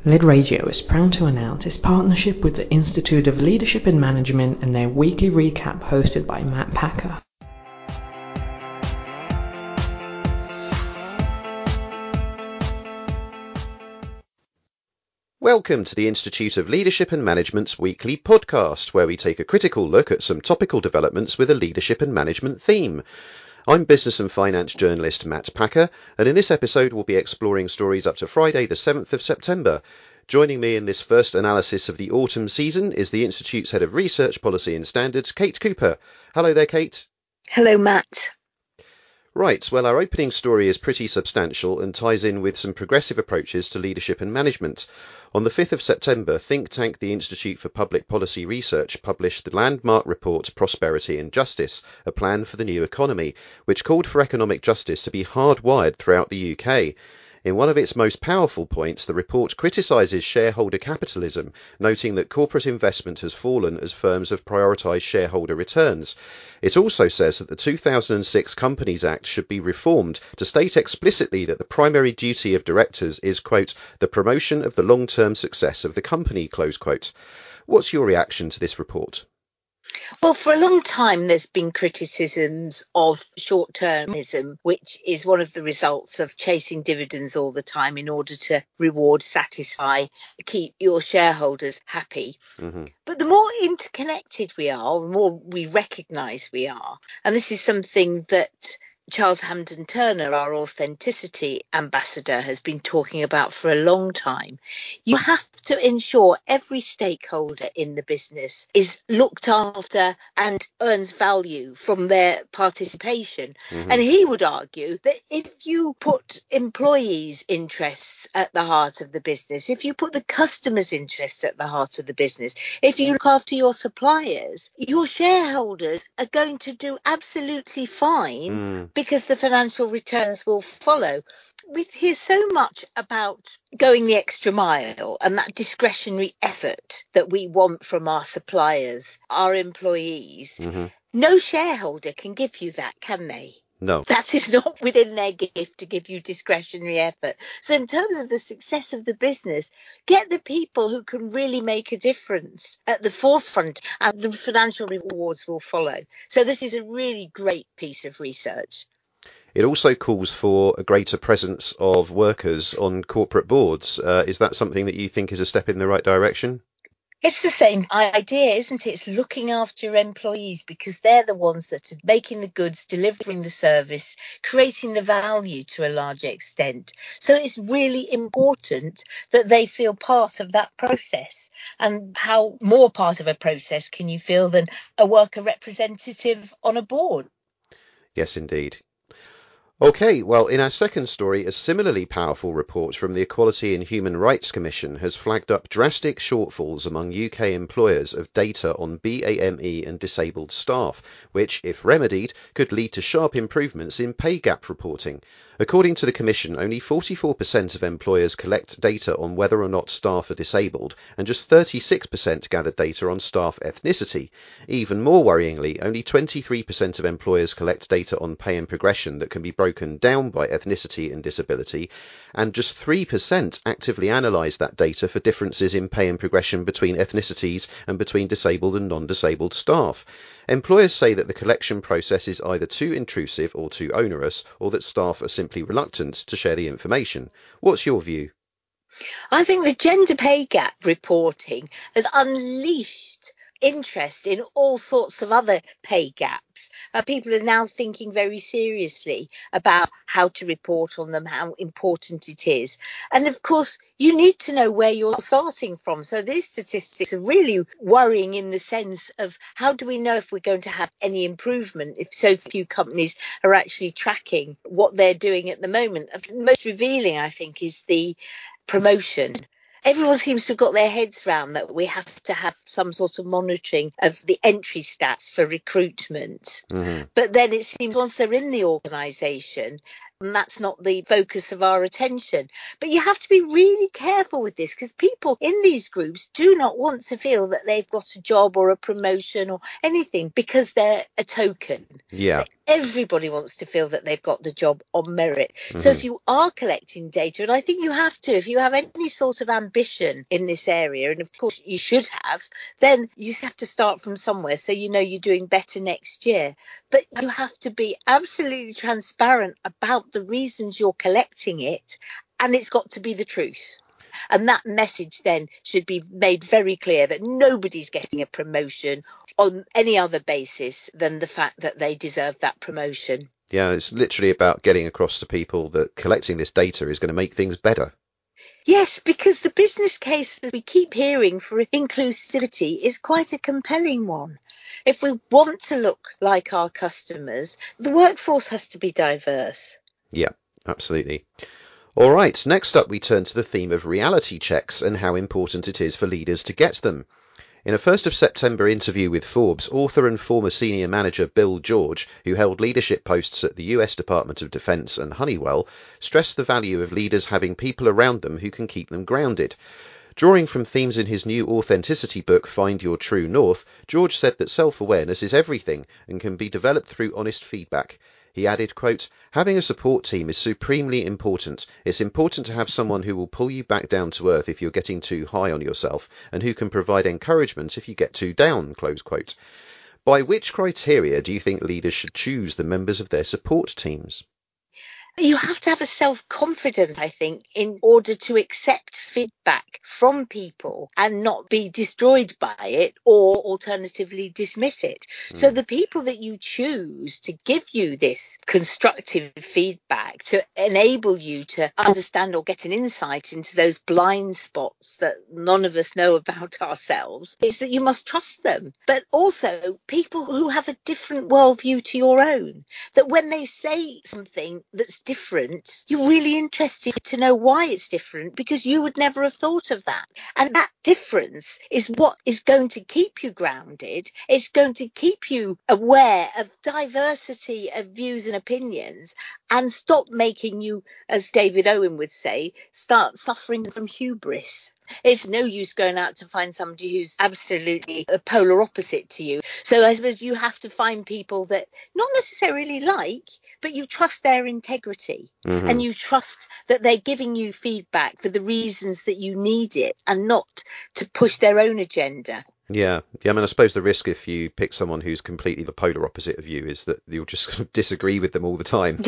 Lid Radio is proud to announce its partnership with the Institute of Leadership and Management and their weekly recap hosted by Matt Packer. Welcome to the Institute of Leadership and Management's weekly podcast, where we take a critical look at some topical developments with a leadership and management theme. I'm business and finance journalist Matt Packer, and in this episode we'll be exploring stories up to Friday the 7th of September. Joining me in this first analysis of the autumn season is the Institute's Head of Research, Policy and Standards, Kate Cooper. Hello there, Kate. Hello, Matt. Right, well, our opening story is pretty substantial and ties in with some progressive approaches to leadership and management. On the 5th of September, think tank the Institute for Public Policy Research published the landmark report Prosperity and Justice, a plan for the new economy, which called for economic justice to be hardwired throughout the UK. In one of its most powerful points, the report criticises shareholder capitalism, noting that corporate investment has fallen as firms have prioritised shareholder returns. It also says that the 2006 Companies Act should be reformed to state explicitly that the primary duty of directors is, quote, the promotion of the long-term success of the company, close quote. What's your reaction to this report? Well, for a long time, there's been criticisms of short-termism, which is one of the results of chasing dividends all the time in order to reward, satisfy, keep your shareholders happy. Mm-hmm. But the more interconnected we are, the more we recognise we are. And this is something that Charles Hampden Turner, our authenticity ambassador, has been talking about for a long time. You have to ensure every stakeholder in the business is looked after and earns value from their participation. Mm-hmm. And he would argue that if you put employees' interests at the heart of the business, if you put the customers' interests at the heart of the business, if you look after your suppliers, your shareholders are going to do absolutely fine. Because the financial returns will follow. We hear so much about going the extra mile and that discretionary effort that we want from our suppliers, our employees. Mm-hmm. No shareholder can give you that, can they? No. That is not within their gift to give you discretionary effort. So in terms of the success of the business, get the people who can really make a difference at the forefront, and the financial rewards will follow. So this is a really great piece of research. It also calls for a greater presence of workers on corporate boards. Is that something that you think is a step in the right direction? It's the same idea, isn't it? It's looking after your employees because they're the ones that are making the goods, delivering the service, creating the value to a large extent. So it's really important that they feel part of that process. And how more part of a process can you feel than a worker representative on a board? Yes, indeed. Okay, well, in our second story, a similarly powerful report from the Equality and Human Rights Commission has flagged up drastic shortfalls among UK employers of data on BAME and disabled staff, which, if remedied, could lead to sharp improvements in pay gap reporting. According to the Commission, only 44% of employers collect data on whether or not staff are disabled, and just 36% gather data on staff ethnicity. Even more worryingly, only 23% of employers collect data on pay and progression that can be broken down by ethnicity and disability, and just 3% actively analyse that data for differences in pay and progression between ethnicities and between disabled and non-disabled staff. Employers say that the collection process is either too intrusive or too onerous, or that staff are simply reluctant to share the information. What's your view? I think the gender pay gap reporting has unleashed interest in all sorts of other pay gaps. People are now thinking very seriously about how to report on them, how important it is. And of course, you need to know where you're starting from. So these statistics are really worrying in the sense of how do we know if we're going to have any improvement if so few companies are actually tracking what they're doing at the moment. The most revealing, I think, is the promotion. Everyone seems to have got their heads round that we have to have some sort of monitoring of the entry stats for recruitment. Mm-hmm. But then it seems once they're in the organisation, and that's not the focus of our attention. But you have to be really careful with this, because people in these groups do not want to feel that they've got a job or a promotion or anything because they're a token. Yeah. Everybody wants to feel that they've got the job on merit. So if you are collecting data, and I think you have to, if you have any sort of ambition in this area, and of course you should have, then you have to start from somewhere so you know you're doing better next year. But you have to be absolutely transparent about the reasons you're collecting it, and it's got to be the truth. And that message then should be made very clear that nobody's getting a promotion on any other basis than the fact that they deserve that promotion. Yeah, it's literally about getting across to people that collecting this data is going to make things better. Yes, because the business case that we keep hearing for inclusivity is quite a compelling one. If we want to look like our customers, the workforce has to be diverse. Yeah, absolutely. All right, next up we turn to the theme of reality checks and how important it is for leaders to get them. In a 1st of September interview with Forbes, author and former senior manager Bill George, who held leadership posts at the US Department of Defense and Honeywell, stressed the value of leaders having people around them who can keep them grounded. Drawing from themes in his new authenticity book, Find Your True North, George said that self-awareness is everything and can be developed through honest feedback. He added, quote, having a support team is supremely important. It's important to have someone who will pull you back down to earth if you're getting too high on yourself, and who can provide encouragement if you get too down, close quote. By which criteria do you think leaders should choose the members of their support teams? You have to have a self-confidence, I think, in order to accept feedback from people and not be destroyed by it, or alternatively dismiss it. So the people that you choose to give you this constructive feedback, to enable you to understand or get an insight into those blind spots that none of us know about ourselves, is that you must trust them. But also people who have a different worldview to your own, that when they say something that's different, you're really interested to know why it's different, because you would never have thought of that. And that difference is what is going to keep you grounded. It's going to keep you aware of diversity of views and opinions, and stop making you, as David Owen would say, start suffering from hubris. It's no use going out to find somebody who's absolutely a polar opposite to you. So I suppose you have to find people that not necessarily like, but you trust their integrity, and you trust that they're giving you feedback for the reasons that you need it, and not to push their own agenda. Yeah. I mean, I suppose the risk if you pick someone who's completely the polar opposite of you is that you'll just disagree with them all the time.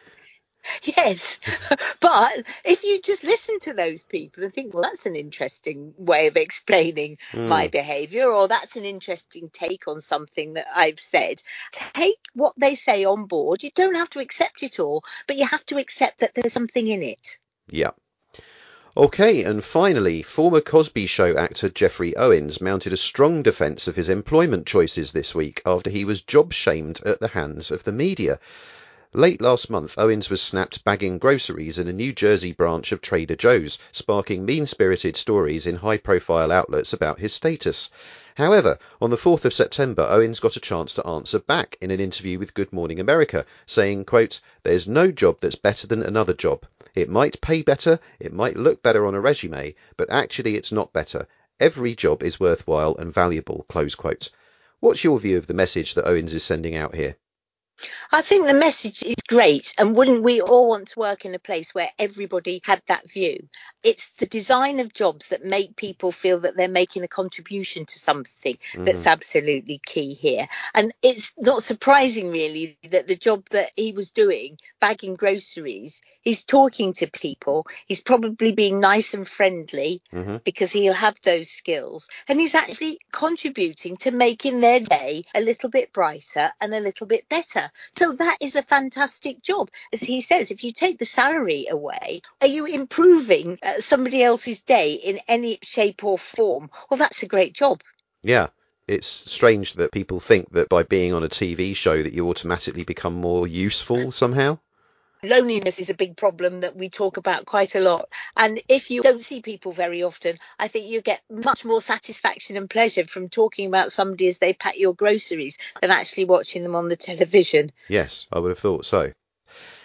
Yes, but if you just listen to those people and think, well, that's an interesting way of explaining my behaviour, or that's an interesting take on something that I've said, take what they say on board. You don't have to accept it all, but you have to accept that there's something in it. Yeah. Okay, and finally, former Cosby Show actor Geoffrey Owens mounted a strong defence of his employment choices this week after he was job-shamed at the hands of the media. Late last month, Owens was snapped bagging groceries in a New Jersey branch of Trader Joe's, sparking mean-spirited stories in high-profile outlets about his status. However, on the 4th of September, Owens got a chance to answer back in an interview with Good Morning America, saying, quote, there's no job that's better than another job. It might pay better, it might look better on a resume, but actually it's not better. Every job is worthwhile and valuable, close quote. What's your view of the message that Owens is sending out here? I think the message is great, and wouldn't we all want to work in a place where everybody had that view? It's the design of jobs that make people feel that they're making a contribution to something that's absolutely key here. And it's not surprising, really, that the job that he was doing, bagging groceries, he's talking to people, he's probably being nice and friendly because he'll have those skills, and he's actually contributing to making their day a little bit brighter and a little bit better. So that is a fantastic job. As he says, if you take the salary away, are you improving somebody else's day in any shape or form? Well, that's a great job. Yeah. It's strange that people think that by being on a TV show that you automatically become more useful somehow. Loneliness is a big problem that we talk about quite a lot. And if you don't see people very often, I think you get much more satisfaction and pleasure from talking about somebody as they pack your groceries than actually watching them on the television. Yes, I would have thought so.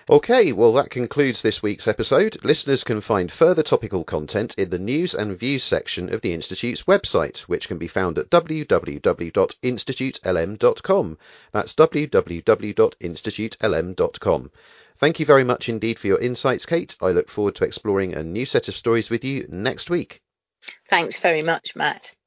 Okay, well that concludes this week's episode. Listeners can find further topical content in the news and views section of the Institute's website, which can be found at www.institutelm.com. That's www.institutelm.com. Thank you very much indeed for your insights, Kate. I look forward to exploring a new set of stories with you next week. Thanks very much, Matt.